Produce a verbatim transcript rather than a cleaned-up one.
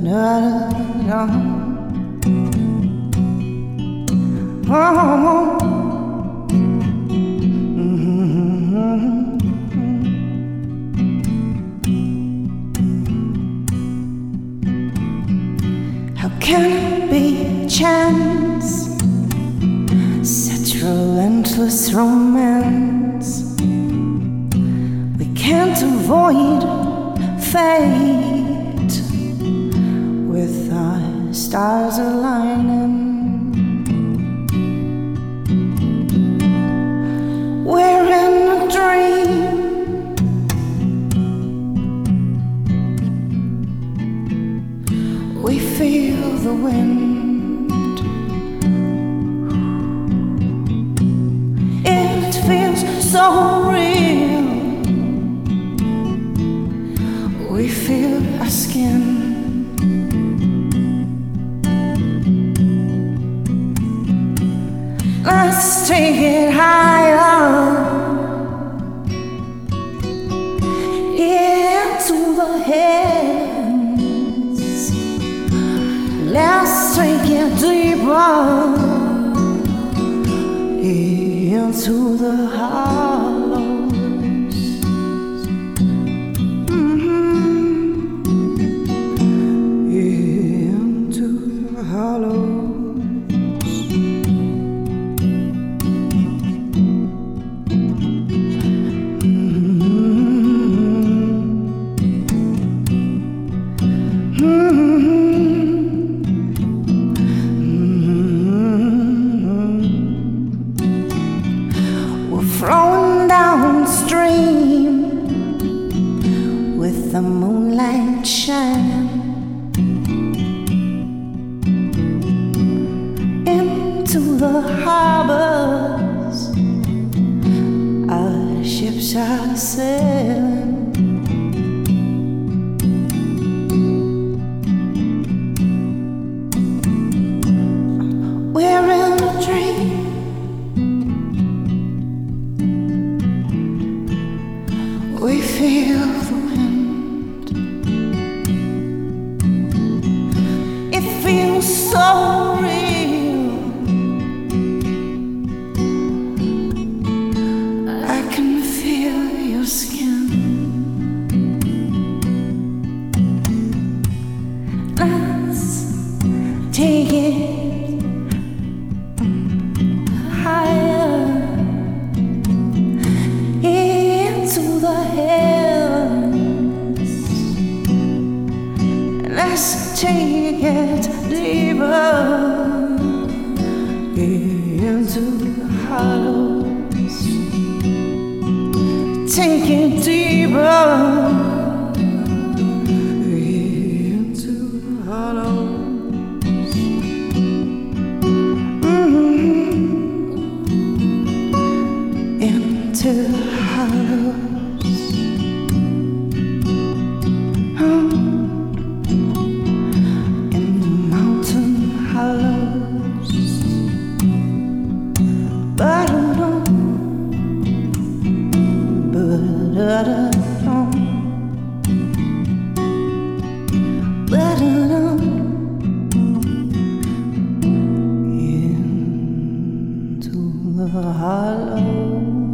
How can it be chance? Such relentless romance. We can't avoid fate with our stars aligning. We're in a dream. We feel the wind. It feels so real. We feel our skin. Let's take it higher, into the heavens. Let's take it deeper, into the hollows. Mm-hmm. Into the hollows. Flowing downstream with the moonlight shining into the harbors. Our ships are sailing. We're in a dream. We feel the wind. It feels so real. I can feel your skin. Let's take it higher, into the heavens. Let's take it deeper, into the hollows. Take it deeper, into the hollows. Mm-hmm. Into the hollows. Oh. In the mountain hollows. Ba-da-dum, ba-da-da-dum, ba-da-dum. Into the hollows.